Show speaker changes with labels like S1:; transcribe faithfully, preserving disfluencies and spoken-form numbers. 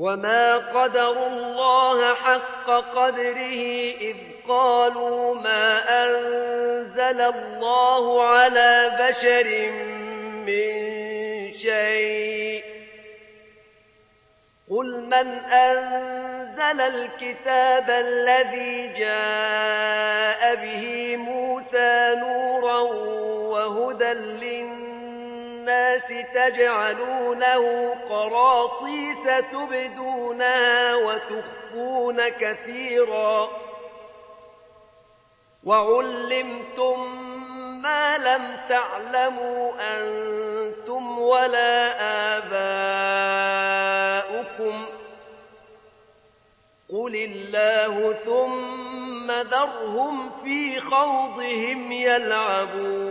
S1: وما قدروا الله حق قدره إذ قالوا ما أنزل الله على بشر من شيء قل من أنزل الكتاب الذي جاء به موسى نورا وهدى للناس تجعلونه قراطيس تبدونها وتخفون كثيرا وعلمتم ما لم تعلموا أنتم ولا آباؤكم قل الله ثم ذرهم في خوضهم يلعبون